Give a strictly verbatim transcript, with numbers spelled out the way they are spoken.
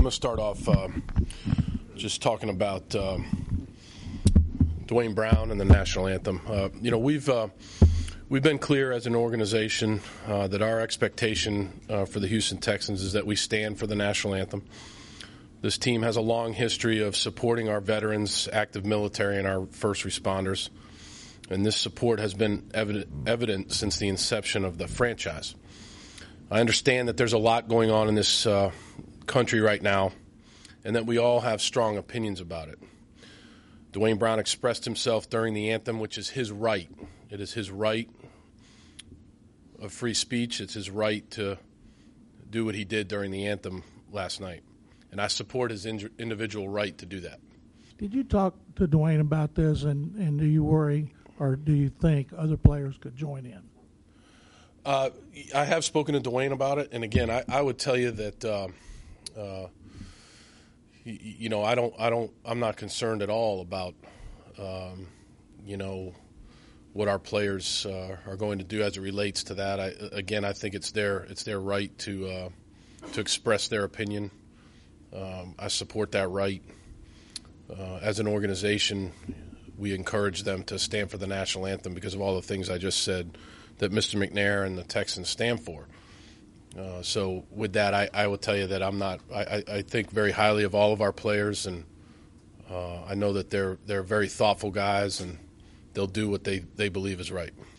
to start off uh, just talking about uh, Dwayne Brown and the national anthem. Uh, you know, we've uh, we've been clear as an organization uh, that our expectation uh, for the Houston Texans is that we stand for the national anthem. This team has a long history of supporting our veterans, active military, and our first responders. And this support has been evident, evident since the inception of the franchise. I understand that there's a lot going on in this uh, country right now, and that we all have strong opinions about it. Dwayne Brown expressed himself during the anthem, which is his right. It is his right of free speech. It's his right to do what he did during the anthem last night. And I support his in- individual right to do that. Did you talk to Dwayne about this, and, and do you worry or do you think other players could join in? Uh, I have spoken to Dwayne about it, and again, I, I would tell you that, uh, uh, you, you know, I don't, I don't, I'm not concerned at all about, um, you know, what our players uh, are going to do as it relates to that. I, again, I think it's their, it's their right to, uh, to express their opinion. Um, I support that right. Uh, as an organization, we encourage them to stand for the national anthem because of all the things I just said that Mister McNair and the Texans stand for. Uh, so with that, I, I will tell you that I'm not. I, I think very highly of all of our players, and uh, I know that they're they're very thoughtful guys, and they'll do what they, they believe is right.